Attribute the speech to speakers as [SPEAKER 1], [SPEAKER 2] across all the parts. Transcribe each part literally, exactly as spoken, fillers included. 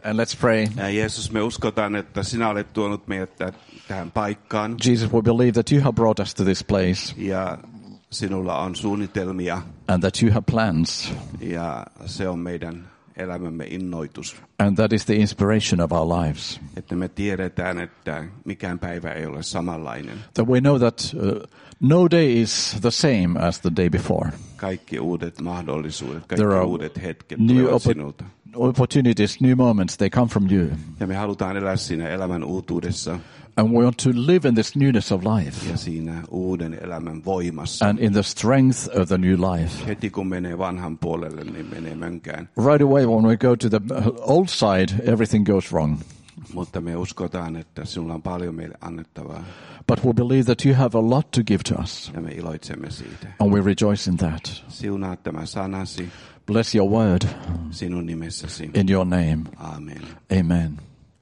[SPEAKER 1] And let's pray.
[SPEAKER 2] Ja Jeesus, me uskotaan, että sinä olet tuonut meidät tähän paikkaan.
[SPEAKER 1] Jesus, we believe that you have brought us to this place.
[SPEAKER 2] Ja sinulla on suunnitelmia.
[SPEAKER 1] And that you have plans.
[SPEAKER 2] Ja se on meidän elämämme innoitus.
[SPEAKER 1] And that is the inspiration of our lives.
[SPEAKER 2] Että me tiedetään, että mikään päivä ei ole samanlainen.
[SPEAKER 1] That we know that uh, no day is the same as the day before.
[SPEAKER 2] Kaikki uudet mahdollisuudet, kaikki uudet hetket
[SPEAKER 1] new
[SPEAKER 2] tulevat
[SPEAKER 1] oppo-
[SPEAKER 2] sinulta.
[SPEAKER 1] Opportunities, new moments, they come from you.
[SPEAKER 2] Ja me halutaan elää siinä elämän uutuudessa.
[SPEAKER 1] And we want to live in this newness of life.
[SPEAKER 2] Ja siinä uuden elämän voimassa.
[SPEAKER 1] And in the strength of the new life.
[SPEAKER 2] Heti kun menee vanhan puolelle, niin menee mönkään.
[SPEAKER 1] Right away when we go to the old side, everything goes wrong.
[SPEAKER 2] Mutta me uskotaan, että sinulla on paljon meille annettavaa.
[SPEAKER 1] But we believe that you have a lot to give to us.
[SPEAKER 2] Ja me iloitsemme siitä.
[SPEAKER 1] And we rejoice in that.
[SPEAKER 2] Siunaa tämä sanasi.
[SPEAKER 1] Bless your word.
[SPEAKER 2] Sinun nimessäsi.
[SPEAKER 1] In your name.
[SPEAKER 2] Amen.
[SPEAKER 1] Amen.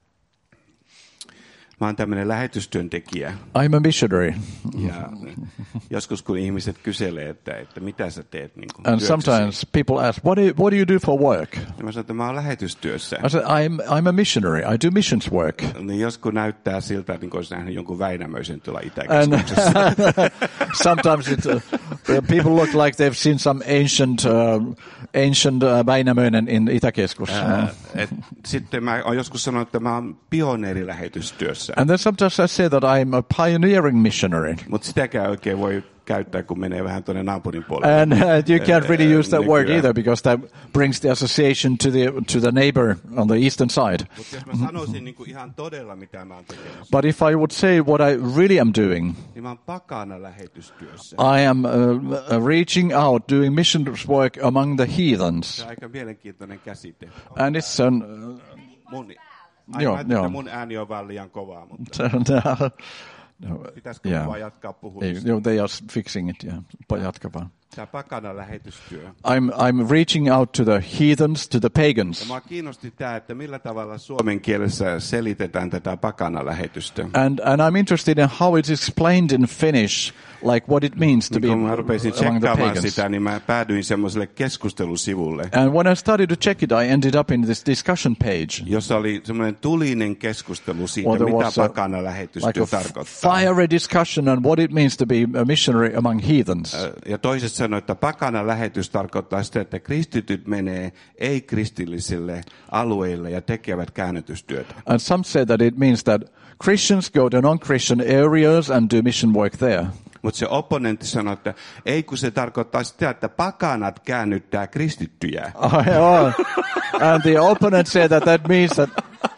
[SPEAKER 2] Mä oon tämmöinen lähetystyöntekijä.
[SPEAKER 1] I'm a missionary.
[SPEAKER 2] Ja joskus kun ihmiset kyselee, että, että mitä sä teet niin kuin
[SPEAKER 1] And
[SPEAKER 2] työksesi.
[SPEAKER 1] sometimes people ask, what do, you, what do you do for work?
[SPEAKER 2] Ja mä sanon, että mä oon lähetystyössä.
[SPEAKER 1] I said, I'm, I'm a missionary. I do missions work.
[SPEAKER 2] Niin joskus näyttää siltä, että niin olisi nähnyt jonkun Väinämöisen tuolla
[SPEAKER 1] And
[SPEAKER 2] Itäkeskuksessa.
[SPEAKER 1] sometimes it, uh, people look like they've seen some ancient, uh, ancient uh, Väinämöinen in Itäkeskus.
[SPEAKER 2] Ää, et, sitten mä oon joskus sanonut, että mä oon pioneerilähetystyössä.
[SPEAKER 1] And then sometimes I say that I'm a pioneering missionary.
[SPEAKER 2] Mutta sitäkään oikein voi käyttää, kun menee vähän tuonne naapurin puolelle.
[SPEAKER 1] And uh, you can't really use that word either because that brings the association to the to the neighbor on the eastern side.
[SPEAKER 2] Mutta jos mä sanoisin niin kuin ihan todella, mitä mä oon tekemässä,
[SPEAKER 1] But if I would say what I really am doing,
[SPEAKER 2] niin mä oon pakana lähetystyössä.
[SPEAKER 1] I am uh, uh, reaching out, doing missions work among the heathens.
[SPEAKER 2] Se on aika mielenkiintoinen käsite.
[SPEAKER 1] And it's an... Uh,
[SPEAKER 2] Mun, ai,
[SPEAKER 1] joo,
[SPEAKER 2] mä ajattelin,
[SPEAKER 1] joo.
[SPEAKER 2] että mun ääni on vaan liian kovaa, mutta
[SPEAKER 1] no,
[SPEAKER 2] pitäisikö
[SPEAKER 1] yeah.
[SPEAKER 2] vaan jatkaa
[SPEAKER 1] Ei,
[SPEAKER 2] puhumista?
[SPEAKER 1] joo, they are fixing it, yeah. Jatka vaan.
[SPEAKER 2] Tämä pakana lähetystyö.
[SPEAKER 1] I'm, I'm reaching out to the heathens, to the
[SPEAKER 2] Ja
[SPEAKER 1] pagans.
[SPEAKER 2] mua kiinnosti tämä, että millä tavalla suomen kielessä selitetään tätä pakana lähetystä.
[SPEAKER 1] And, and I'm interested in how it's explained in Finnish, like what it means to be
[SPEAKER 2] Kun mä rupesin
[SPEAKER 1] among the
[SPEAKER 2] tsekkaamaan
[SPEAKER 1] pagans.
[SPEAKER 2] sitä, niin mä päädyin semmoiselle keskustelusivulle,
[SPEAKER 1] And when I started to check it, I ended up in this discussion page.
[SPEAKER 2] jossa oli semmoinen tulinen keskustelu siitä,
[SPEAKER 1] Well, there
[SPEAKER 2] mitä
[SPEAKER 1] was a-
[SPEAKER 2] pakana lähetystyö
[SPEAKER 1] Like a
[SPEAKER 2] tarkoittaa.
[SPEAKER 1] fiery discussion on what it means to be a missionary among heathens.
[SPEAKER 2] Ja toiset sanoivat, että pakana lähetys tarkoittaa sitä, että kristityt menee ei-kristillisille alueille ja tekevät käännytystyötä.
[SPEAKER 1] And some say that it means that Christians go to non-Christian areas and do mission work there.
[SPEAKER 2] Mutta se opponentti sanoi, että ei kun se tarkoittaa sitä, että pakanat käännyttää kristittyjä.
[SPEAKER 1] Oh, and the opponent said that that means that,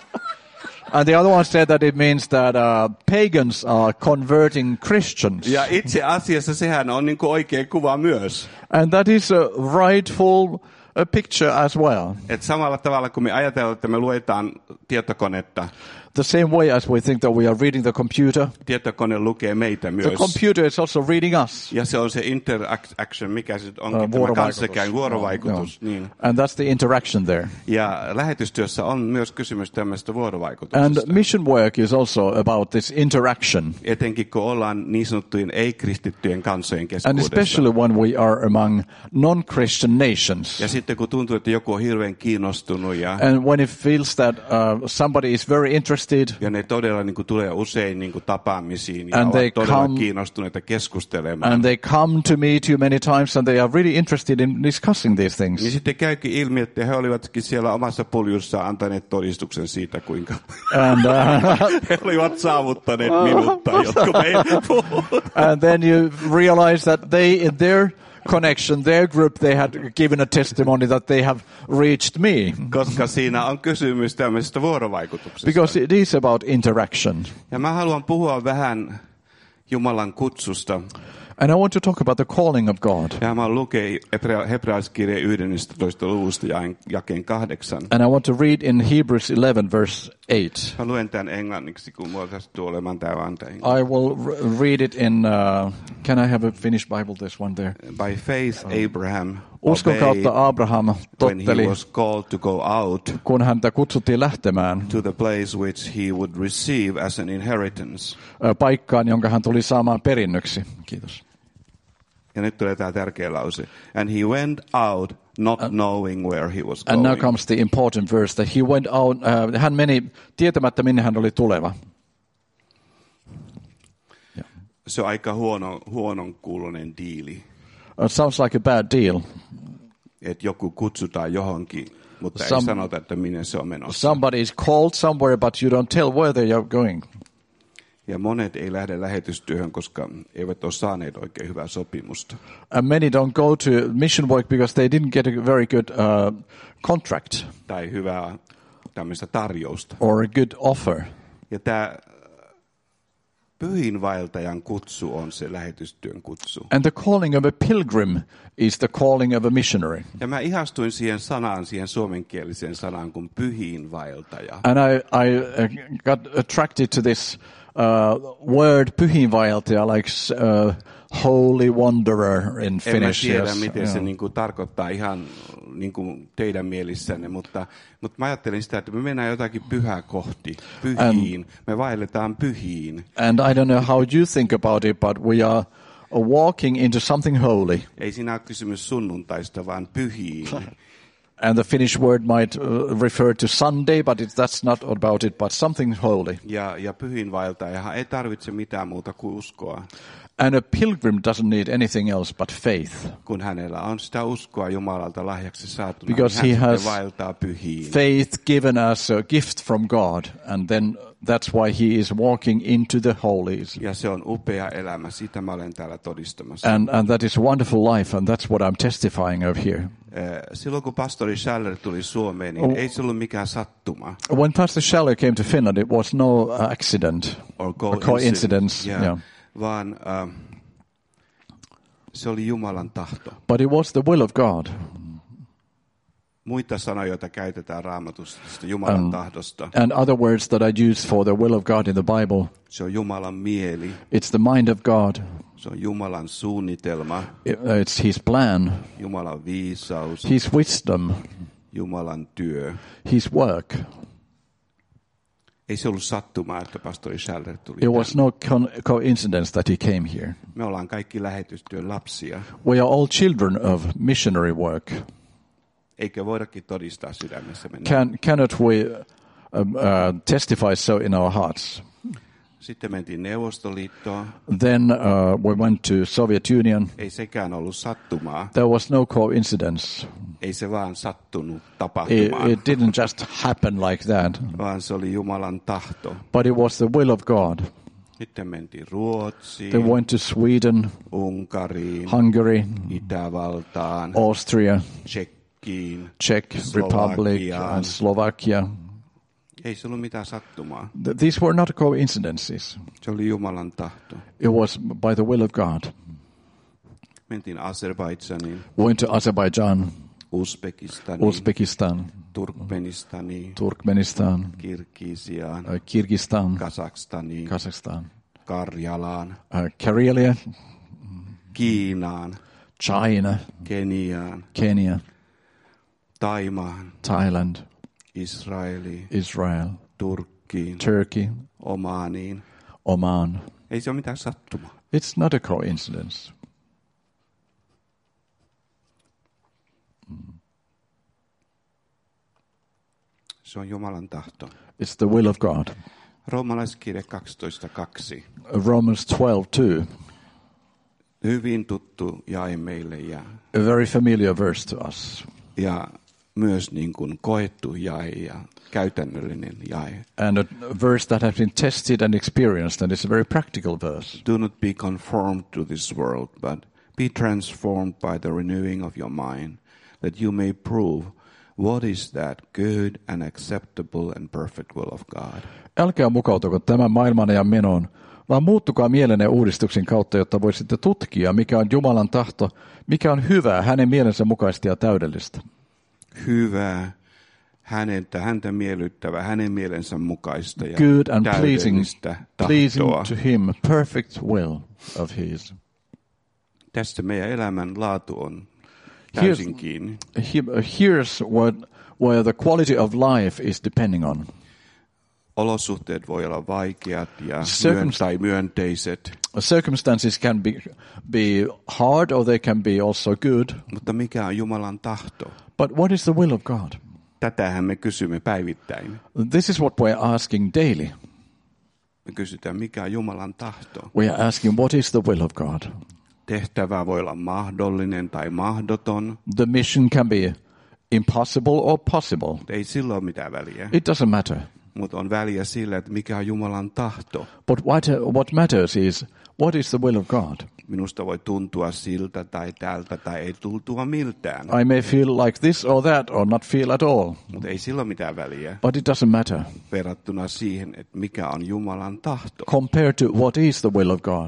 [SPEAKER 1] and the other one said that it means that uh, pagans are converting Christians.
[SPEAKER 2] Ja itse asiassa sehän on niin kuin oikea kuva myös.
[SPEAKER 1] And that is a rightful a picture as well.
[SPEAKER 2] Et samalla tavalla kun me ajatellaan, että me luetaan tietokonetta,
[SPEAKER 1] The same way as we think that we are reading the computer,
[SPEAKER 2] tietokone lukee meitä myös.
[SPEAKER 1] the computer is also reading us.
[SPEAKER 2] Ja se on se interaction, mikä se onkin,
[SPEAKER 1] Uh,
[SPEAKER 2] tämä kanssakäyn vuorovaikutus.
[SPEAKER 1] No, no.
[SPEAKER 2] Niin.
[SPEAKER 1] And that's the interaction there.
[SPEAKER 2] Ja lähetystyössä on myös kysymys tämmöistä vuorovaikutuksesta.
[SPEAKER 1] And mission work is also about this interaction.
[SPEAKER 2] Etenkin kun ollaan niin sanottujen ei-kristittyjen kansojen
[SPEAKER 1] And
[SPEAKER 2] keskuudessa.
[SPEAKER 1] especially when we are among non-Christian nations.
[SPEAKER 2] Ja sitten kun tuntuu, että joku on hirveän kiinnostunut ja,
[SPEAKER 1] And when it feels that uh, somebody is very interested,
[SPEAKER 2] ja ne todella niin kuin, tulee usein niin kuin, tapaamisiin ja
[SPEAKER 1] And they
[SPEAKER 2] ovat todella
[SPEAKER 1] come-
[SPEAKER 2] kiinnostuneita keskustelemaan.
[SPEAKER 1] and they come to meet you many times and they are really interested in discussing these
[SPEAKER 2] Niin
[SPEAKER 1] things.
[SPEAKER 2] sitten käykin ilmi, että he olivatkin siellä omassa puljussaan antaneet todistuksen siitä, kuinka
[SPEAKER 1] And, uh,
[SPEAKER 2] he olivat saavuttaneet minut tai jotkut meidän puhut.
[SPEAKER 1] and then you realize that they, in their connection, their group, they had given a testimony that they have reached me.
[SPEAKER 2] Koska siinä on kysymys tämmöisestä vuorovaikutuksesta.
[SPEAKER 1] Because it is about interaction.
[SPEAKER 2] Ja mä haluan puhua vähän Jumalan kutsusta.
[SPEAKER 1] And I want to talk about the calling of God.
[SPEAKER 2] Ja mä lukee hebrealaiskirjeen yhdestoista luvusta jakeen kahdeksan.
[SPEAKER 1] And I want to read in Hebrews eleven verse eight.
[SPEAKER 2] Mä luen tämän englanniksi, kun mulla sattuu olemaan tää antaja.
[SPEAKER 1] I will r- read it in, uh, can I have a Finnish Bible, this one there?
[SPEAKER 2] By faith Abraham
[SPEAKER 1] Uskon
[SPEAKER 2] obeyed
[SPEAKER 1] kautta Abraham
[SPEAKER 2] when he
[SPEAKER 1] totteli,
[SPEAKER 2] was called to go out
[SPEAKER 1] kun häntä kutsuttiin lähtemään
[SPEAKER 2] to the place which he would receive as an inheritance.
[SPEAKER 1] ö, paikkaan, jonka hän tuli saamaan perinnöksi. Kiitos.
[SPEAKER 2] Ja nyt tulee tämä tärkeä lause. And he went out not knowing where he was
[SPEAKER 1] And
[SPEAKER 2] going.
[SPEAKER 1] now comes the important verse that he went out, uh, hän meni tietämättä minne hän oli tuleva.
[SPEAKER 2] Yeah. Se on aika huono, huonon kuulonen diili.
[SPEAKER 1] It sounds like a bad deal.
[SPEAKER 2] Että joku kutsutaan johonkin, mutta
[SPEAKER 1] Some,
[SPEAKER 2] ei sanota, että minne se on menossa.
[SPEAKER 1] Somebody is called somewhere, but you don't tell where they are going.
[SPEAKER 2] Ja monet ei lähde lähetystyöhön, koska eivät ole saaneet oikein hyvää sopimusta.
[SPEAKER 1] And many don't go to mission work because they didn't get a very good uh, contract.
[SPEAKER 2] Tai hyvää tämmöistä tarjousta.
[SPEAKER 1] Or a good offer.
[SPEAKER 2] Ja tämä pyhiinvaeltajan kutsu on se lähetystyön kutsu.
[SPEAKER 1] And the calling of a pilgrim is the calling of a missionary.
[SPEAKER 2] Ja mä ihastuin siihen sanaan, siihen suomenkieliseen sanaan kuin pyhiinvaeltaja.
[SPEAKER 1] And I, I uh, got attracted to this uh, word pyhiinvaeltaja, like uh, holy wanderer in Finnish.
[SPEAKER 2] En mä tiedä,
[SPEAKER 1] yes.
[SPEAKER 2] miten
[SPEAKER 1] yeah.
[SPEAKER 2] se niin kuin tarkoittaa ihan niin kuin teidän mielissänne, mutta, mutta mä ajattelin sitä, että me mennään jotakin pyhää kohti, pyhiin. And, me vaelletaan pyhiin.
[SPEAKER 1] And I don't know how you think about it, but we are walking into something holy.
[SPEAKER 2] Ei siinä ole kysymys sunnuntaista, vaan pyhiin.
[SPEAKER 1] And the Finnish word might uh, refer to Sunday, but it, that's not about it, but something holy.
[SPEAKER 2] Ja, ja pyhiinvaeltajahan ei tarvitse mitään muuta kuin uskoa.
[SPEAKER 1] And a pilgrim doesn't need anything else but faith.
[SPEAKER 2] Kun hänellä on sitä uskoa Jumalalta lahjaksi saatuna,
[SPEAKER 1] Because
[SPEAKER 2] niin hän
[SPEAKER 1] he
[SPEAKER 2] sitten
[SPEAKER 1] has
[SPEAKER 2] vaeltaa pyhiin.
[SPEAKER 1] Faith given as a gift from God, and then that's why he is walking into the holies.
[SPEAKER 2] Ja se on upea elämä, sitä mä olen täällä todistamassa.
[SPEAKER 1] And, and that is a wonderful life, and that's what I'm testifying of here.
[SPEAKER 2] Silloin kun pastori Schaller tuli Suomeen, niin oh. ei se ollut mikään sattuma.
[SPEAKER 1] When Pastor Schaller came to Finland, it was no accident
[SPEAKER 2] or
[SPEAKER 1] coincidence, or coincidence
[SPEAKER 2] yeah.
[SPEAKER 1] Yeah.
[SPEAKER 2] vaan uh, se oli Jumalan tahto.
[SPEAKER 1] But it was the will of God.
[SPEAKER 2] Muita sanoja, joita käytetään Raamatusta Jumalan
[SPEAKER 1] um,
[SPEAKER 2] tahdosta.
[SPEAKER 1] And other words that I use for the will of God in the Bible.
[SPEAKER 2] Se on Jumalan mieli.
[SPEAKER 1] It's the mind of God.
[SPEAKER 2] Se on Jumalan suunnitelma.
[SPEAKER 1] It's his plan.
[SPEAKER 2] Jumalan viisaus.
[SPEAKER 1] His wisdom.
[SPEAKER 2] Jumalan työ.
[SPEAKER 1] His work.
[SPEAKER 2] Ei se ollut sattumaa, että pastori Schaller tuli.
[SPEAKER 1] It was no coincidence that he came here.
[SPEAKER 2] Me ollaan kaikki lähetystyön lapsia.
[SPEAKER 1] We are all children of missionary work.
[SPEAKER 2] Eikö voidakin todistaa sydämessämme?
[SPEAKER 1] Can, cannot we uh, uh, testify so in our hearts?
[SPEAKER 2] Sitten mentiin Neuvostoliittoon.
[SPEAKER 1] Then uh, we went to Soviet Union.
[SPEAKER 2] Ei sekään ollut sattumaa.
[SPEAKER 1] There was no coincidence.
[SPEAKER 2] Ei se vaan sattunut tapahtumaan.
[SPEAKER 1] It, it didn't just happen like that.
[SPEAKER 2] Vaan se oli Jumalan tahto.
[SPEAKER 1] But it was the will of God.
[SPEAKER 2] Sitten mentiin Ruotsiin.
[SPEAKER 1] They went to Sweden,
[SPEAKER 2] Unkariin,
[SPEAKER 1] Hungary,
[SPEAKER 2] Itävaltaan,
[SPEAKER 1] Austria,
[SPEAKER 2] Tšekkiin,
[SPEAKER 1] Czech Republic, and Slovakia.
[SPEAKER 2] Ei se ollut mitään sattumaa.
[SPEAKER 1] These were not coincidences.
[SPEAKER 2] Se oli Jumalan tahto.
[SPEAKER 1] It was by the will of God.
[SPEAKER 2] Mentiin Azerbaidžaniin.
[SPEAKER 1] Went to Azerbaijan,
[SPEAKER 2] Uzbekistaniin,
[SPEAKER 1] Uzbekistan,
[SPEAKER 2] Turkmenistaniin,
[SPEAKER 1] Turkmenistan,
[SPEAKER 2] Kirgisiaan,
[SPEAKER 1] uh, Kyrgyzstan,
[SPEAKER 2] Kazakstaniin,
[SPEAKER 1] Kazakhstan,
[SPEAKER 2] Karjalaan,
[SPEAKER 1] uh, Karelia,
[SPEAKER 2] Kiinaan,
[SPEAKER 1] China,
[SPEAKER 2] Keniaan,
[SPEAKER 1] Kenya,
[SPEAKER 2] Thaimaan,
[SPEAKER 1] Thailand,
[SPEAKER 2] Israeliin,
[SPEAKER 1] Israel,
[SPEAKER 2] Turkkiin,
[SPEAKER 1] Turkey,
[SPEAKER 2] Omaaniin.
[SPEAKER 1] Oman.
[SPEAKER 2] Ei se ole mitään sattumaa.
[SPEAKER 1] It's not a coincidence.
[SPEAKER 2] Se on Jumalan tahto.
[SPEAKER 1] It's the will of God.
[SPEAKER 2] Roomalaiskirje kaksitoista kaksi.
[SPEAKER 1] Romans twelve two.
[SPEAKER 2] Hyvin tuttu jae meille ja,
[SPEAKER 1] A very familiar verse to us.
[SPEAKER 2] ja myös niin kuin koettu jae ja käytännöllinen jae.
[SPEAKER 1] And a verse that has been tested and experienced, and it's a very practical verse.
[SPEAKER 2] Do not be conformed to this world, but be transformed by the renewing of your mind, that you may prove what is that good and acceptable and perfect will of God.
[SPEAKER 1] Älkää mukautuko tämän maailman ajan menoon, vaan muuttukaa mielenne uudistuksen kautta, jotta voisitte tutkia, mikä on Jumalan tahto, mikä on hyvää, hänen mielensä mukaista ja täydellistä.
[SPEAKER 2] Hyvää, häneltä, häntä miellyttävää, hänen mielensä mukaista ja
[SPEAKER 1] Good and pleasing,
[SPEAKER 2] täydellistä
[SPEAKER 1] pleasing
[SPEAKER 2] tahtoa.
[SPEAKER 1] to him, perfect will of his.
[SPEAKER 2] Tästä meidän elämän laatu on täysin kiinni.
[SPEAKER 1] Here's what, where the quality of life is depending on.
[SPEAKER 2] olosuhteet voi olla vaikeat ja
[SPEAKER 1] Circum-
[SPEAKER 2] myön- tai myönteiset,
[SPEAKER 1] Circumstances can be, be hard or they can be also good.
[SPEAKER 2] mutta mikä on Jumalan tahto?
[SPEAKER 1] But what is the will of God?
[SPEAKER 2] Tätähän me kysymme päivittäin.
[SPEAKER 1] This is what we're asking daily.
[SPEAKER 2] Me kysytään, mikä on Jumalan tahto.
[SPEAKER 1] We are asking, what is the will of God?
[SPEAKER 2] Tehtävä voi olla mahdollinen tai mahdoton.
[SPEAKER 1] The mission can be impossible or possible.
[SPEAKER 2] Ei sillä ole mitään väliä,
[SPEAKER 1] It doesn't matter.
[SPEAKER 2] mutta on väliä sillä, että mikä on Jumalan tahto.
[SPEAKER 1] But what, what matters is, what is the will of God?
[SPEAKER 2] Minusta voi tuntua siltä tai tältä tai ei tuntua miltään,
[SPEAKER 1] I may feel like this or that or not feel at all.
[SPEAKER 2] mutta ei sillä ole mitään väliä
[SPEAKER 1] But it doesn't matter
[SPEAKER 2] verrattuna siihen, että mikä on Jumalan tahto.
[SPEAKER 1] compared to what is the will of God.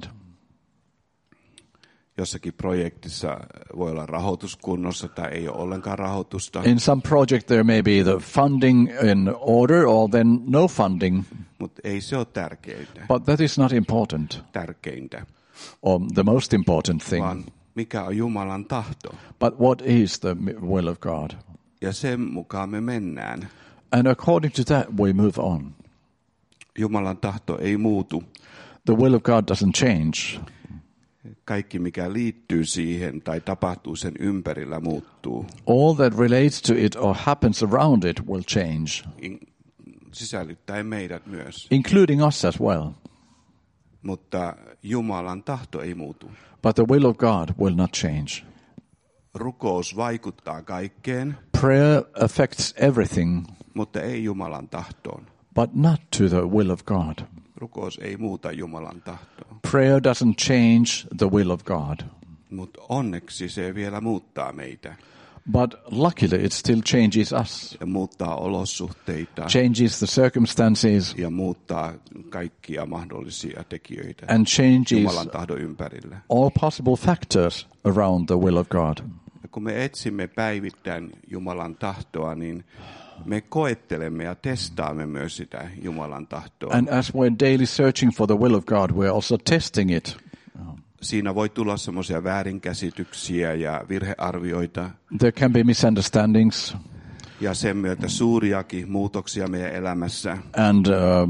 [SPEAKER 2] Jossakin projektissa voi olla rahoitus kunnossa tai ei ole ollenkaan rahoitusta,
[SPEAKER 1] In some project there may be the funding in order or then no funding,
[SPEAKER 2] mutta ei se ole tärkeintä,
[SPEAKER 1] but that is not important
[SPEAKER 2] tärkeintä,
[SPEAKER 1] or the most important thing.
[SPEAKER 2] vaan mikä on Jumalan tahto.
[SPEAKER 1] But what is the will of God?
[SPEAKER 2] Ja sen mukaan me mennään.
[SPEAKER 1] And according to that we move on.
[SPEAKER 2] Jumalan tahto ei muutu.
[SPEAKER 1] The will of God doesn't change.
[SPEAKER 2] Kaikki, mikä liittyy siihen tai tapahtuu sen ympärillä, muuttuu.
[SPEAKER 1] All that relates to it or happens around it will change,
[SPEAKER 2] In- Sisällyttäen meidät myös.
[SPEAKER 1] including us as well.
[SPEAKER 2] Mutta Jumalan tahto ei muutu.
[SPEAKER 1] But the will of God will not change.
[SPEAKER 2] Rukous vaikuttaa kaikkeen,
[SPEAKER 1] Prayer affects everything,
[SPEAKER 2] mutta ei Jumalan tahtoon.
[SPEAKER 1] but not to the will of God.
[SPEAKER 2] Rukous ei muuta Jumalan tahtoa.
[SPEAKER 1] Prayer doesn't change the will of God.
[SPEAKER 2] Mutta onneksi se vielä muuttaa meitä
[SPEAKER 1] But luckily it still changes us,
[SPEAKER 2] ja muuttaa olosuhteita
[SPEAKER 1] changes the circumstances,
[SPEAKER 2] ja muuttaa kaikkia mahdollisia tekijöitä
[SPEAKER 1] and changes
[SPEAKER 2] Jumalan tahdon ympärillä.
[SPEAKER 1] all possible factors around the will of God.
[SPEAKER 2] Ja kun me etsimme päivittäin Jumalan tahtoa, niin me koettelemme ja testaamme myös sitä Jumalan tahtoa.
[SPEAKER 1] And as we're daily searching for the will of God, we're also testing it.
[SPEAKER 2] Siinä voi tulla semmoisia väärinkäsityksiä ja virhearvioita
[SPEAKER 1] There can be misunderstandings,
[SPEAKER 2] ja sen myötä suuriakin muutoksia meidän elämässä.
[SPEAKER 1] and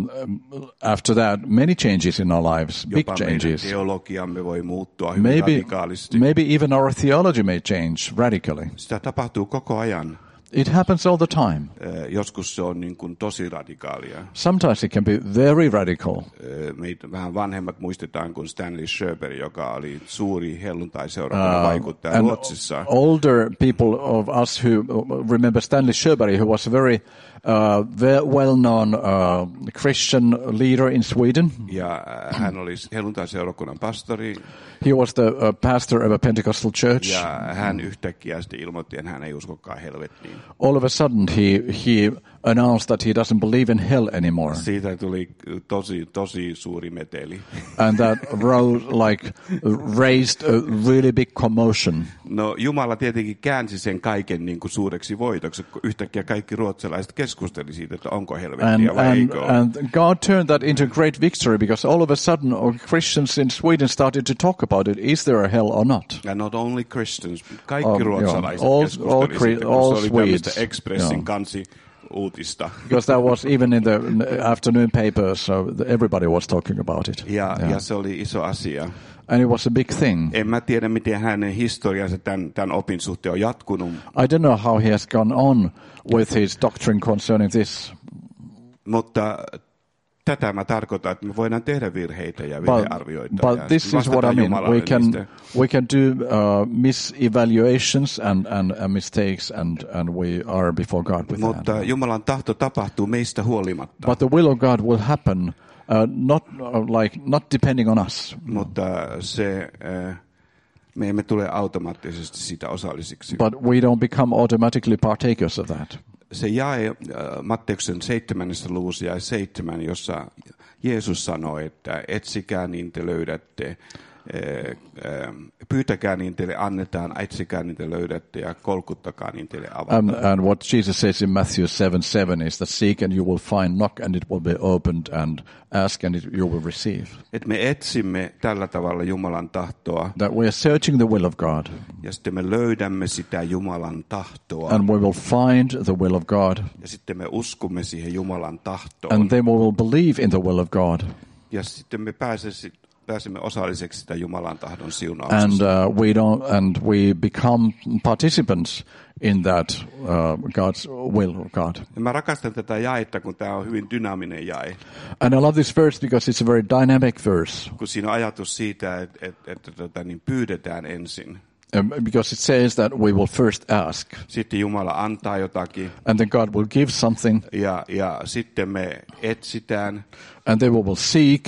[SPEAKER 1] uh, after that, many changes in our lives, big
[SPEAKER 2] Jopa meidän
[SPEAKER 1] changes.
[SPEAKER 2] teologiamme voi muuttua hyvin
[SPEAKER 1] Maybe,
[SPEAKER 2] radikaalisti.
[SPEAKER 1] maybe even our theology may change radically.
[SPEAKER 2] Sitä tapahtuu koko ajan.
[SPEAKER 1] It happens all the time.
[SPEAKER 2] Eh, Joskus se on niin kuin tosi radikaalia.
[SPEAKER 1] Sometimes it can be very radical.
[SPEAKER 2] Eh, Meitä vähän vanhemmat muistetaan kuin Stanley Sjöberg, joka oli suuri helluntaiseurakunnan vaikuttaja
[SPEAKER 1] And
[SPEAKER 2] Ruotsissa.
[SPEAKER 1] older people of us who remember Stanley Sjöberg, who was a very uh, ve- well-known uh, Christian leader in Sweden.
[SPEAKER 2] Ja äh, hän oli helluntaiseurakunnan pastori,
[SPEAKER 1] He was the uh, pastor of a Pentecostal church.
[SPEAKER 2] ja hän yhtäkkiä sitten ilmoitti, että hän ei uskokaan helvettiin.
[SPEAKER 1] All of a sudden, he he announced that he doesn't believe in hell anymore,
[SPEAKER 2] Siitä tuli tosi, tosi suuri meteli.
[SPEAKER 1] and that rose like raised a really big commotion.
[SPEAKER 2] No Jumala tietenkin käänsi sen kaiken niin kuin suureksi voitoksi, kun yhtäkkiä kaikki ruotsalaiset keskusteli siitä, että onko
[SPEAKER 1] And,
[SPEAKER 2] helvettiä vai
[SPEAKER 1] and,
[SPEAKER 2] eikö ole.
[SPEAKER 1] and God turned that into a great victory, because all of a sudden uh, Christians in Sweden started to talk about it. Is there a hell or not?
[SPEAKER 2] Ja not only Christians, kaikki
[SPEAKER 1] Oh,
[SPEAKER 2] ruotsalaiset
[SPEAKER 1] joo. All-
[SPEAKER 2] keskusteli
[SPEAKER 1] all
[SPEAKER 2] siitä,
[SPEAKER 1] Chri-
[SPEAKER 2] kun
[SPEAKER 1] all
[SPEAKER 2] se oli tämmöistä
[SPEAKER 1] Swedes.
[SPEAKER 2] Expressin
[SPEAKER 1] Joo.
[SPEAKER 2] kansi uutista.
[SPEAKER 1] Because that was even in the afternoon papers, so everybody was talking about it.
[SPEAKER 2] Ja,
[SPEAKER 1] Yeah.
[SPEAKER 2] ja se oli iso asia.
[SPEAKER 1] And it was a big thing.
[SPEAKER 2] En mä tiedä, miten hänen historiansa tämän, tämän opin suhteen on jatkunut,
[SPEAKER 1] I don't know how he has gone on with his doctrine concerning this,
[SPEAKER 2] mutta tätä mä tarkoitan, että me voidaan tehdä virheitä ja
[SPEAKER 1] but,
[SPEAKER 2] virhearvioita.
[SPEAKER 1] but
[SPEAKER 2] ja
[SPEAKER 1] this is what I
[SPEAKER 2] vastataan
[SPEAKER 1] mean.
[SPEAKER 2] Jumalalle
[SPEAKER 1] We can
[SPEAKER 2] niistä.
[SPEAKER 1] we can do uh, misevaluations and, and, and mistakes, and, and we are before God with
[SPEAKER 2] Mutta
[SPEAKER 1] that.
[SPEAKER 2] Jumalan tahto tapahtuu meistä huolimatta.
[SPEAKER 1] But the will of God will happen, uh, not uh, like not depending on us.
[SPEAKER 2] Mutta se, äh, me emme tule automaattisesti siitä osallisiksi.
[SPEAKER 1] But we don't become automatically partakers of that.
[SPEAKER 2] Se jae äh, Matteuksen seitsemännessä luvussa jae seitsemän, jossa Jeesus sanoi, että etsikää niin te löydätte, pyytäkää niin teille annetaan, etsikää niin te löydätte ja kolkuttakaa niin teille avataan.
[SPEAKER 1] Um, and what Jesus says in Matthew seven seven is that seek and you will find, knock and it will be opened, and ask and it, you will receive.
[SPEAKER 2] Et me etsimme tällä tavalla Jumalan tahtoa.
[SPEAKER 1] That we are searching the will of God.
[SPEAKER 2] Ja sitten me löydämme sitä Jumalan tahtoa.
[SPEAKER 1] And we will find the will of God.
[SPEAKER 2] Ja sitten me uskomme siihen Jumalan tahtoon.
[SPEAKER 1] And then we will believe in the will of God.
[SPEAKER 2] Ja sitten me pääsemme pääsemme osalliseksi sitä Jumalan tahdon siunauksesta.
[SPEAKER 1] And uh, we don't, and we become participants in that uh, God's will of God.
[SPEAKER 2] Ja mä rakastan tätä jaetta, kun tämä on hyvin dynaaminen jae.
[SPEAKER 1] And I love this verse because it's a very dynamic verse.
[SPEAKER 2] Kun siinä on ajatus siitä, että, että, että, että niin pyydetään ensin.
[SPEAKER 1] Um, because it says that we will first ask.
[SPEAKER 2] Sitten Jumala antaa jotakin.
[SPEAKER 1] And then God will give something.
[SPEAKER 2] Ja, ja sitten me etsitään.
[SPEAKER 1] And then we will seek.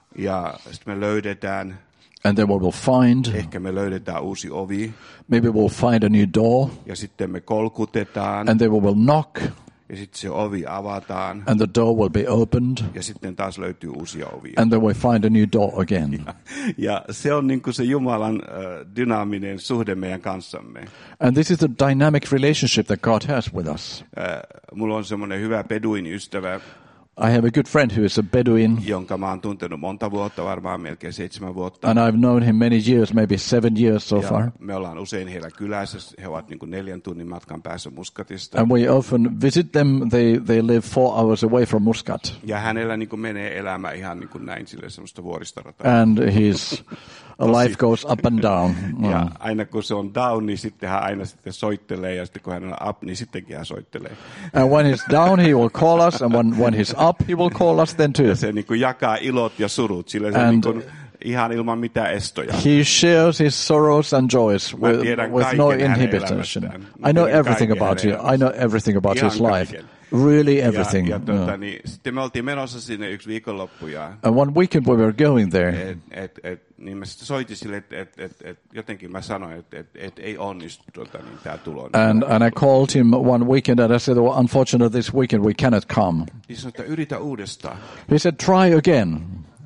[SPEAKER 2] Ja sitten me löydetään.
[SPEAKER 1] And then we will find.
[SPEAKER 2] Ehkä me löydetään uusi ovi.
[SPEAKER 1] Maybe we'll find a new door.
[SPEAKER 2] Ja sitten me kolkutetaan.
[SPEAKER 1] And then we will knock.
[SPEAKER 2] Ja sitten se ovi avataan.
[SPEAKER 1] And the door will be opened.
[SPEAKER 2] Ja sitten taas löytyy uusia ovia.
[SPEAKER 1] And then we find a new door again.
[SPEAKER 2] Ja, ja se on niin kuin se Jumalan uh, dynaaminen suhde meidän kanssamme.
[SPEAKER 1] And this is the dynamic relationship that God has with us.
[SPEAKER 2] Uh, mulla on semmoinen hyvä beduin ystävä.
[SPEAKER 1] I have a good friend who is a Bedouin.
[SPEAKER 2] Jonka mä oon tuntenut monta vuotta, varmaan melkein seitsemän vuotta.
[SPEAKER 1] And I've known him many years, maybe seven years so
[SPEAKER 2] ja
[SPEAKER 1] far.
[SPEAKER 2] Me ollaan usein heillä kylässä. He ovat niin kuin neljän tunnin matkan päässä Muskatista.
[SPEAKER 1] And we often visit them. They they live four hours away from Muscat.
[SPEAKER 2] Ja hänellä niin kuin menee elämä ihan niin kuin näin sille semmoista vuoristorataa.
[SPEAKER 1] And his life goes up and down.
[SPEAKER 2] Ja aina kun se on down, niin sitten hän aina sitten soittelee. Ja sitten kun hän on up, niin sittenkin hän soittelee.
[SPEAKER 1] And when he's down, he will call us. And when, when he's up, he will call us then too.
[SPEAKER 2] Ja se niin kuin jakaa ilot ja surut. Sillä se niin kuin ihan ilman mitään estoja.
[SPEAKER 1] He shares his sorrows and joys with, with no inhibition. I know everything about you. I know everything about his life. Really everything.
[SPEAKER 2] Ja, ja tuota, niin, sitten me oltiin menossa sinne yksi viikonloppu. Ja
[SPEAKER 1] and one weekend we were going there.
[SPEAKER 2] Et, et, et, niin mä sitten soitin sille, että et, et, et, jotenkin mä sanoin, että et, et, ei onnistu tuota, niin tämä tulo.
[SPEAKER 1] And, and I called him one weekend and I said, well, unfortunately this weekend we cannot come.
[SPEAKER 2] Niin sanoi, että yritä uudestaan.
[SPEAKER 1] He said, try again.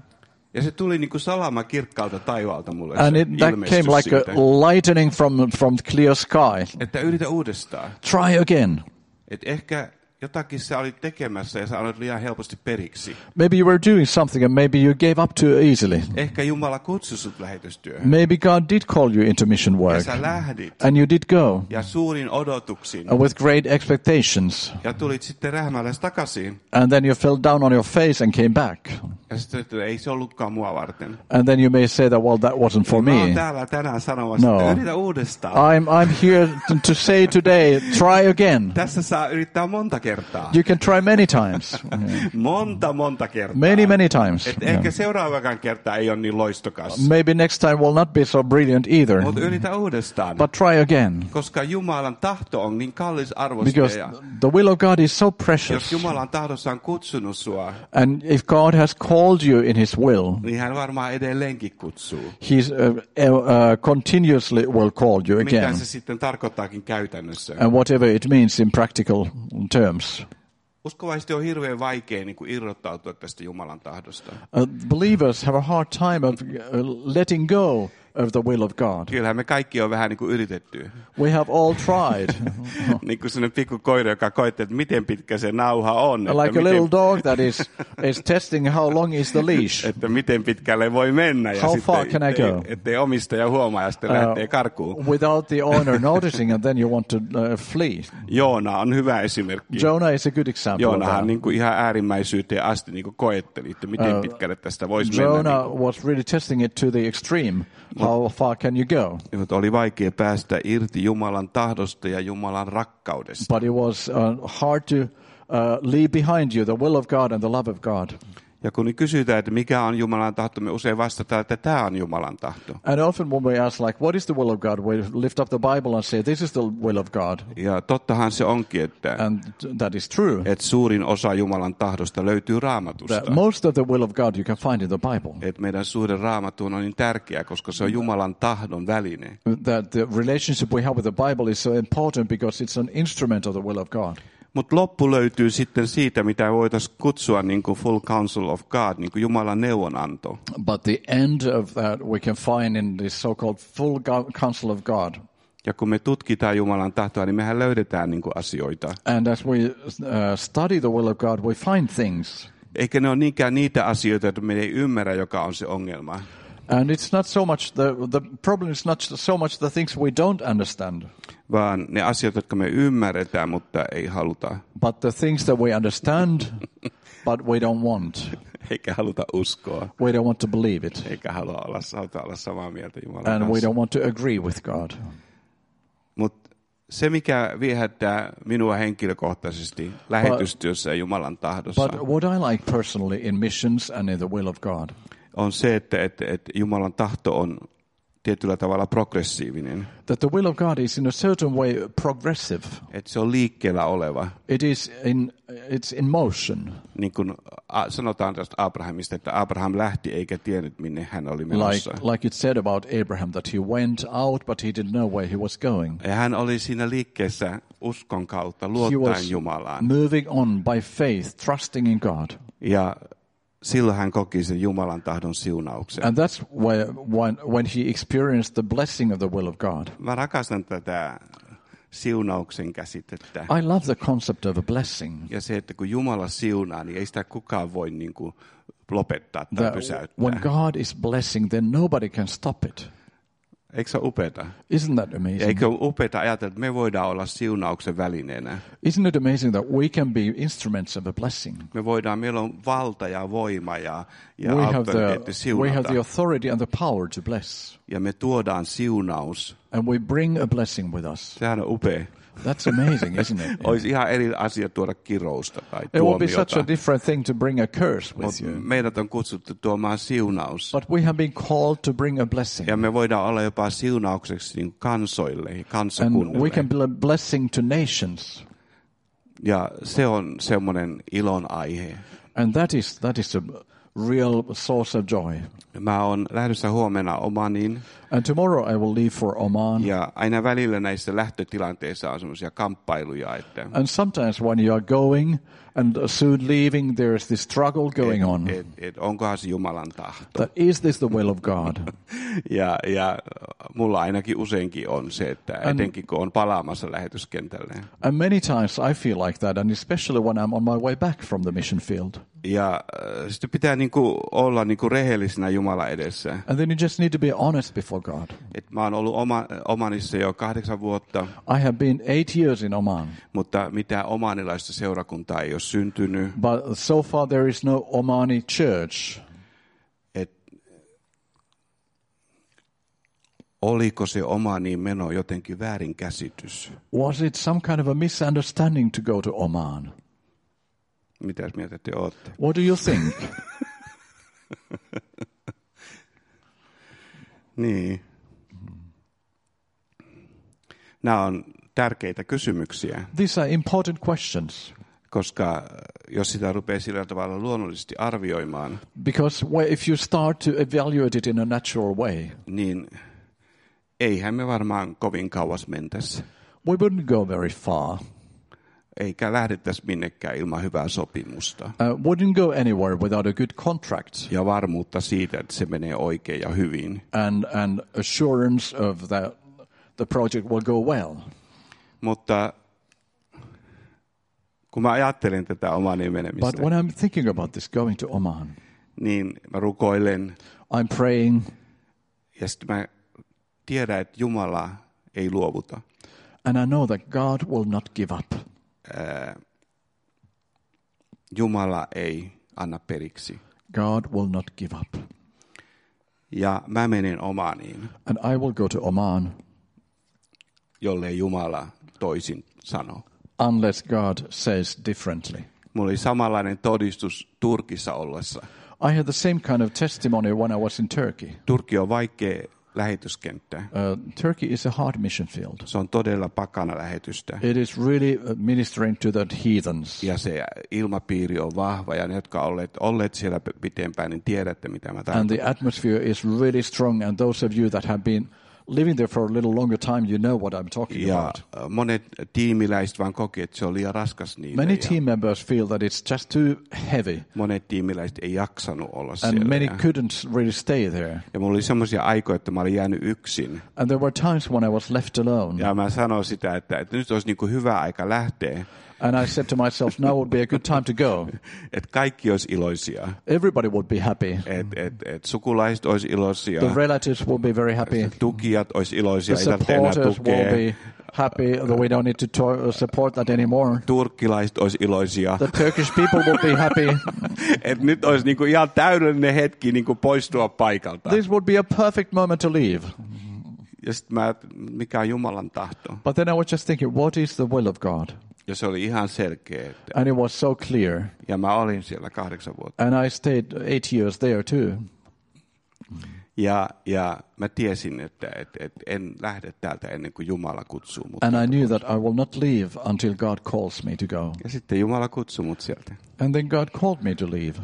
[SPEAKER 2] Ja se tuli niin kuin salama kirkkaalta taivaalta mulle.
[SPEAKER 1] And it, that came like a lightning from, from clear sky.
[SPEAKER 2] Että yritä uudestaan.
[SPEAKER 1] Try again.
[SPEAKER 2] Et ehkä jotakin sä olit tekemässä ja sä annoit liian helposti periksi.
[SPEAKER 1] Maybe you were doing something and maybe you gave up too easily.
[SPEAKER 2] Ehkä Jumala kutsui sut lähetystyöhön.
[SPEAKER 1] Maybe God did call you into mission work.
[SPEAKER 2] Ja sä lähdit.
[SPEAKER 1] And you did go.
[SPEAKER 2] Ja suurin odotuksin.
[SPEAKER 1] And with great expectations.
[SPEAKER 2] Ja tulit sitten rähmäläs takaisin.
[SPEAKER 1] And then you fell down on your face and came back.
[SPEAKER 2] Ja sitten että ei se ollutkaan mua varten.
[SPEAKER 1] And then you may say that, well, that wasn't for me.
[SPEAKER 2] Mä oon täällä tänään sanomassa,
[SPEAKER 1] no.
[SPEAKER 2] että yritä uudestaan.
[SPEAKER 1] I'm, I'm here to, to say today, try again.
[SPEAKER 2] Tässä saa yrittää monta kertaa.
[SPEAKER 1] You can try many times.
[SPEAKER 2] monta, monta kertaa.
[SPEAKER 1] Many, many times.
[SPEAKER 2] Et yeah. Ehkä seuraavakaan kertaa ei ole niin loistokas.
[SPEAKER 1] Maybe next time will not be so brilliant either.
[SPEAKER 2] Mutta yritä uudestaan.
[SPEAKER 1] But try again.
[SPEAKER 2] Koska Jumalan tahto on niin kallis arvosta.
[SPEAKER 1] Because the will of God is so precious.
[SPEAKER 2] Jos Jumalan tahdossa on kutsunut sua.
[SPEAKER 1] And if God has called you in his will.
[SPEAKER 2] Niin hän varmaan edelleenkin kutsuu.
[SPEAKER 1] He's uh, uh, continuously will call you again.
[SPEAKER 2] Mitä se sitten tarkoittaakin käytännössä.
[SPEAKER 1] And whatever it means in practical terms.
[SPEAKER 2] Uskovaisesti on hirveän vaikea niin kuin irrottautua tästä Jumalan tahdosta.
[SPEAKER 1] Uh, believers have a hard time of uh, letting go of the will of God.
[SPEAKER 2] Kyllähän me kaikki on vähän niin kuin yritetty.
[SPEAKER 1] We have all tried.
[SPEAKER 2] Niin kuin sellainen pikku koira, joka koettaa, että miten pitkä se nauha on.
[SPEAKER 1] Like a
[SPEAKER 2] miten,
[SPEAKER 1] little dog that is, is testing how long is the leash.
[SPEAKER 2] Että miten pitkälle voi mennä. Ja
[SPEAKER 1] how
[SPEAKER 2] sitten,
[SPEAKER 1] far can I go?
[SPEAKER 2] Ettei omistaja huomaa ja sitten uh, lähtee karkuun.
[SPEAKER 1] Without the owner noticing and then you want to uh, flee.
[SPEAKER 2] Joona on hyvä esimerkki.
[SPEAKER 1] Jonah is a good example.
[SPEAKER 2] Joonahan niin kuin ihan äärimmäisyyteen asti niin kuin koetteli, että miten uh, pitkälle tästä voisi mennä.
[SPEAKER 1] Jonah niin was really testing it to the extreme. How far can you go?
[SPEAKER 2] Mutta oli vaikea päästä irti Jumalan tahdosta ja Jumalan rakkaudesta.
[SPEAKER 1] But it was uh, hard to uh, leave behind you the will of God and the love of God.
[SPEAKER 2] Ja kun kysytään, että mikä on Jumalan tahto, me usein vastataan, että tämä on Jumalan tahto.
[SPEAKER 1] And often when we ask, like, what is the will of God, we lift up the Bible and say, this is the will of God.
[SPEAKER 2] Ja tottahan se onkin, että,
[SPEAKER 1] and that is true.
[SPEAKER 2] Että suurin osa Jumalan tahdosta löytyy Raamatusta.
[SPEAKER 1] That most of the will of God you can find in the Bible.
[SPEAKER 2] Että meidän suhde Raamatuun on niin tärkeä, koska se on Jumalan tahdon väline.
[SPEAKER 1] That the relationship we have with the Bible is so important because it's an instrument of the will of God.
[SPEAKER 2] Mutta loppu löytyy sitten siitä, mitä voitaisiin kutsua niin kuin full counsel of God, niin kuin Jumalan neuvonanto.
[SPEAKER 1] But the end of that we can find in this so-called full counsel of God.
[SPEAKER 2] Ja kun me tutkitaan Jumalan tahtoa, niin mehän löydetään niin kuin asioita.
[SPEAKER 1] And as we uh, study the will of God, we find things.
[SPEAKER 2] Eikä ne ole niinkään niitä asioita, joita me ei ymmärrä, joka on se ongelma.
[SPEAKER 1] And it's not so much the the problem is not so much the things we don't understand.
[SPEAKER 2] Vaan ne asiat, jotka me ymmärretään, mutta ei haluta.
[SPEAKER 1] But the things that we understand, but we don't want.
[SPEAKER 2] Eikä haluta uskoa.
[SPEAKER 1] We don't want to believe it.
[SPEAKER 2] Eikä halua olla, haluta olla samaa mieltä Jumalan
[SPEAKER 1] And
[SPEAKER 2] kanssa.
[SPEAKER 1] we don't want to agree with God.
[SPEAKER 2] Mutta se, mikä viehättää minua henkilökohtaisesti lähetystyössä ja Jumalan tahdossa,
[SPEAKER 1] But what I like personally in missions and in the will of God
[SPEAKER 2] on se, että, että, että Jumalan tahto on tietyllä tavalla progressiivinen.
[SPEAKER 1] that the will of God is in a certain way progressive.
[SPEAKER 2] Että se on liikkeellä oleva.
[SPEAKER 1] It is in it's in motion.
[SPEAKER 2] Niin kuin sanotaan tästä Abrahamista, että Abraham lähti eikä tiennyt, minne hän oli menossa.
[SPEAKER 1] Like, like it said about Abraham, that he went out, but he didn't know where he was going.
[SPEAKER 2] Ja hän oli siinä liikkeessä uskon kautta,
[SPEAKER 1] He
[SPEAKER 2] luottaen
[SPEAKER 1] was
[SPEAKER 2] Jumalaan.
[SPEAKER 1] moving on by faith, trusting in God.
[SPEAKER 2] Ja silloin hän koki sen Jumalan tahdon siunauksen.
[SPEAKER 1] And that's where, when, when he experienced the blessing of the will of God.
[SPEAKER 2] Mä rakastan tätä siunauksen käsitettä.
[SPEAKER 1] I love the concept of a blessing.
[SPEAKER 2] Ja se, että kun Jumala siunaa, niin ei sitä kukaan voi niin kuin lopettaa tai
[SPEAKER 1] That
[SPEAKER 2] pysäyttää.
[SPEAKER 1] when God is blessing, then nobody can stop it.
[SPEAKER 2] Eikö se ole upeata?
[SPEAKER 1] Isn't that amazing?
[SPEAKER 2] Eikö ole upeata ajatella, että me voidaan olla siunauksen välineenä?
[SPEAKER 1] Isn't it amazing that we can be instruments of a blessing?
[SPEAKER 2] Me voidaan, meillä on valta ja voima ja, ja
[SPEAKER 1] We have,
[SPEAKER 2] auktoriteetti
[SPEAKER 1] the,
[SPEAKER 2] siunata.
[SPEAKER 1] we have the authority and the power to bless.
[SPEAKER 2] Ja me tuodaan siunaus.
[SPEAKER 1] And we bring a blessing with us.
[SPEAKER 2] Sehän on upea.
[SPEAKER 1] That's amazing, isn't it?
[SPEAKER 2] Olisi ihan eri asia tuoda kirousta tai
[SPEAKER 1] It would be such
[SPEAKER 2] tuomiota.
[SPEAKER 1] a different thing to bring a curse with
[SPEAKER 2] Mutta
[SPEAKER 1] you.
[SPEAKER 2] meidät on kutsuttu tuomaan siunaus.
[SPEAKER 1] But we have been called to bring a blessing.
[SPEAKER 2] Ja me voidaan olla jopa siunaukseksi niin kansoille ja
[SPEAKER 1] And we
[SPEAKER 2] kansakunnille.
[SPEAKER 1] can be a blessing to nations.
[SPEAKER 2] Ja se on semmoinen ilon aihe.
[SPEAKER 1] And that is that is a real source of joy.
[SPEAKER 2] Mä oon lähdössä huomenna Omaniin.
[SPEAKER 1] And tomorrow I will leave for Oman.
[SPEAKER 2] Ja aina välillä näissä lähtötilanteissa on semmoisia kamppailuja, että
[SPEAKER 1] And sometimes when you are going and soon leaving, there is this struggle going on.
[SPEAKER 2] et, et, et, onkohan se Jumalan tahto.
[SPEAKER 1] That is this the will of God?
[SPEAKER 2] Ja, ja mulla ainakin useinkin on se, että etenkin kun on palaamassa lähetyskentälle.
[SPEAKER 1] And many times I feel like that, and especially when I'm on my way back from the mission field.
[SPEAKER 2] Ja äh, sitten pitää niinku olla niinku rehellisenä Jumala edessä.
[SPEAKER 1] And then you just need to be honest before God.
[SPEAKER 2] Et mä oon ollut oma, Omanissa jo kahdeksan vuotta,
[SPEAKER 1] I have been eight years in Oman,
[SPEAKER 2] mutta mitään omanilaista seurakuntaa ei ole syntynyt.
[SPEAKER 1] but so far there is no Omani church.
[SPEAKER 2] Et, oliko se Omaniin meno jotenkin väärinkäsitys?
[SPEAKER 1] Was it some kind of a misunderstanding to go to Oman?
[SPEAKER 2] Mitäs mieltä te ootte?
[SPEAKER 1] What do you think?
[SPEAKER 2] Niin. Nämä on tärkeitä kysymyksiä,
[SPEAKER 1] These are important questions.
[SPEAKER 2] koska jos sitä rupeaa sillä tavalla luonnollisesti arvioimaan,
[SPEAKER 1] Because wh- if you start to evaluate it in a natural way,
[SPEAKER 2] niin eihän me varmaan kovin kauas mentäisi.
[SPEAKER 1] we wouldn't go very far.
[SPEAKER 2] Eikä lähdettäisi minnekään ilman hyvää sopimusta.
[SPEAKER 1] Uh, wouldn't go anywhere without a good contract
[SPEAKER 2] Ja varmuutta siitä, että se menee oikein ja hyvin.
[SPEAKER 1] and, and assurance of that the project will go well.
[SPEAKER 2] Mutta kun mä ajattelen tätä Omaniin menemistä,
[SPEAKER 1] But when I'm thinking about this going to Oman,
[SPEAKER 2] niin mä rukoilen
[SPEAKER 1] I'm praying
[SPEAKER 2] ja sitten mä tiedän, että Jumala ei luovuta.
[SPEAKER 1] and I know that God will not give up.
[SPEAKER 2] Ää, Jumala ei anna periksi.
[SPEAKER 1] God will not give up.
[SPEAKER 2] Ja mä menen Omaniin,
[SPEAKER 1] And I will go to Oman
[SPEAKER 2] jollei Jumala toisin sano.
[SPEAKER 1] unless God says differently.
[SPEAKER 2] Mulla oli samanlainen todistus Turkissa ollessa.
[SPEAKER 1] I had the same kind of testimony when I was in Turkey.
[SPEAKER 2] Turkki on vaikea lähetyskenttä.
[SPEAKER 1] Uh, Turkey is a hard mission field.
[SPEAKER 2] Se on todella pakana lähetystä.
[SPEAKER 1] It is really uh, ministering to the heathens.
[SPEAKER 2] Ja se ilmapiiri on vahva, ja ne, jotka olleet, olleet siellä pitempään, niin tiedätte, mitä mä
[SPEAKER 1] And
[SPEAKER 2] tarkoitan.
[SPEAKER 1] the atmosphere is really strong. And those of you that have been living there for a little longer time, you know what I'm talking
[SPEAKER 2] Ja
[SPEAKER 1] about.
[SPEAKER 2] monet tiimiläiset vaan koki, että se on liian raskas niille.
[SPEAKER 1] Many
[SPEAKER 2] ja
[SPEAKER 1] team members feel that it's just too heavy,
[SPEAKER 2] monet tiimiläiset ei jaksanut olla
[SPEAKER 1] and
[SPEAKER 2] siellä.
[SPEAKER 1] many
[SPEAKER 2] Ja,
[SPEAKER 1] couldn't really stay there.
[SPEAKER 2] ja mulla oli semmoisia aikoja, että mä olin jäänyt yksin.
[SPEAKER 1] And there were times when I was left alone.
[SPEAKER 2] Ja mä sanoin sitä, että, että nyt olisi niin kuin hyvä aika lähteä.
[SPEAKER 1] And I said to myself, now would be a good time to go.
[SPEAKER 2] Että kaikki olisi iloisia.
[SPEAKER 1] Everybody would be happy.
[SPEAKER 2] Että et, et sukulaiset olisi iloisia.
[SPEAKER 1] The relatives will be very happy.
[SPEAKER 2] Tukijat olisi iloisia.
[SPEAKER 1] The
[SPEAKER 2] Ei tarvitse enää
[SPEAKER 1] supporters will
[SPEAKER 2] tukea.
[SPEAKER 1] be happy, though we don't need to to- support that anymore.
[SPEAKER 2] Turkkilaiset olisi iloisia.
[SPEAKER 1] The Turkish people will be happy.
[SPEAKER 2] Että nyt olisi niinku ihan täydellinen hetki niinku poistua paikalta.
[SPEAKER 1] This would be a perfect moment to leave.
[SPEAKER 2] Ja sitten mä, mikä on Jumalan tahto?
[SPEAKER 1] But then I was just thinking, what is the will of God?
[SPEAKER 2] Ja se oli ihan selkeä. Että,
[SPEAKER 1] And it was so clear.
[SPEAKER 2] ja mä olin siellä kahdeksan vuotta.
[SPEAKER 1] And I stayed eight years there too.
[SPEAKER 2] Ja, ja mä tiesin, että et, et en lähde täältä ennen kuin Jumala kutsuu mut.
[SPEAKER 1] And I knew that I will not leave until God calls me to go.
[SPEAKER 2] Ja sitten Jumala kutsui mut sieltä.
[SPEAKER 1] And then God called me to leave.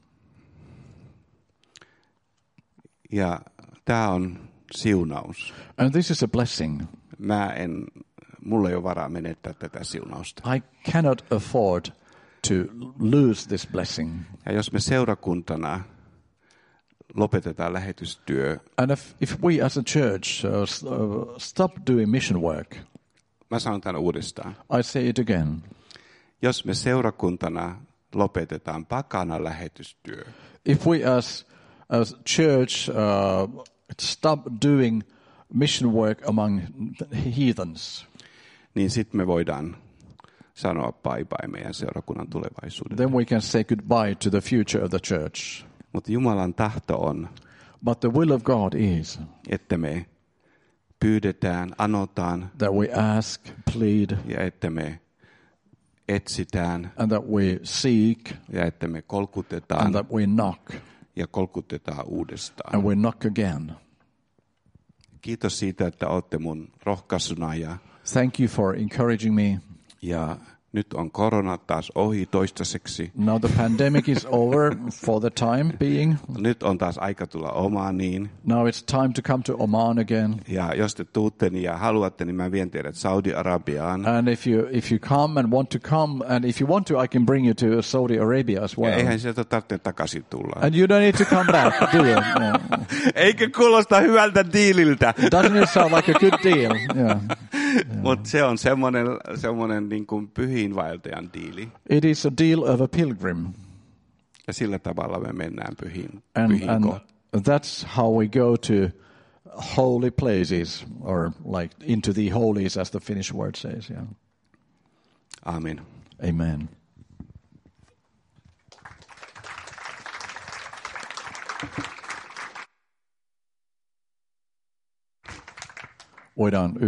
[SPEAKER 2] Ja tää on siunaus.
[SPEAKER 1] And this is a blessing.
[SPEAKER 2] Mä en, mulla ei ole varaa menettää tätä siunausta.
[SPEAKER 1] I cannot afford to lose this blessing.
[SPEAKER 2] Ja jos me seurakuntana lopetetaan lähetystyö,
[SPEAKER 1] And if, if we as a church uh, s- uh, stop doing mission work,
[SPEAKER 2] mä sanon tämän uudestaan.
[SPEAKER 1] I say it again.
[SPEAKER 2] Jos me seurakuntana lopetetaan pakana lähetystyö,
[SPEAKER 1] If we as as church uh, stop doing mission work among heathens,
[SPEAKER 2] niin sitten me voidaan sanoa bye bye meidän seurakunnan tulevaisuudelle.
[SPEAKER 1] then we can say goodbye to the future of the church.
[SPEAKER 2] Mutta Jumalan tahto on,
[SPEAKER 1] But the will of God is
[SPEAKER 2] että me pyydetään, anotaan
[SPEAKER 1] that we ask, plead,
[SPEAKER 2] ja että me etsitään
[SPEAKER 1] and that we seek,
[SPEAKER 2] ja että me kolkutetaan
[SPEAKER 1] and that we knock,
[SPEAKER 2] ja kolkutetaan uudestaan.
[SPEAKER 1] and we knock again.
[SPEAKER 2] Kiitos siitä, että olette mun rohkaisuna ja,
[SPEAKER 1] Thank you for encouraging me.
[SPEAKER 2] ja nyt on korona taas ohi toistaiseksi.
[SPEAKER 1] Now the pandemic is over for the time being.
[SPEAKER 2] Nyt on taas aika tulla Omaaniin.
[SPEAKER 1] Now it's time to come to Oman again.
[SPEAKER 2] Ja jos te tuutte niin ja haluatte, niin mä vien teidät Saudi-Arabiaan.
[SPEAKER 1] And if you if you come and want to come, and if you want to, I can bring you to Saudi Arabia as
[SPEAKER 2] Ja
[SPEAKER 1] well.
[SPEAKER 2] eihän sieltä tarvitse takaisin tulla.
[SPEAKER 1] And you don't need to come back, do you? Yeah.
[SPEAKER 2] Eikö kuulosta hyvältä diililtä?
[SPEAKER 1] Doesn't it sound like a good deal? Yeah.
[SPEAKER 2] Mutta se on semmoinen, semmoinen niin kuin pyhiinvaeltajan diili.
[SPEAKER 1] It is a deal of a pilgrim,
[SPEAKER 2] Ja sillä tavalla me mennään pyhiin,
[SPEAKER 1] and
[SPEAKER 2] pyhiin
[SPEAKER 1] and
[SPEAKER 2] kohtaan.
[SPEAKER 1] that's how we go to holy places, or like into the holies, as the Finnish word says. Yeah.
[SPEAKER 2] Amen.
[SPEAKER 1] Amen. Voidaan